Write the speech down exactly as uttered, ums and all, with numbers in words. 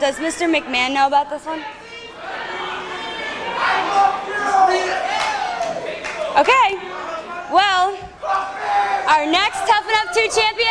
Does Mister McMahon know about this one? Okay. Well, our next Tough Enough two champion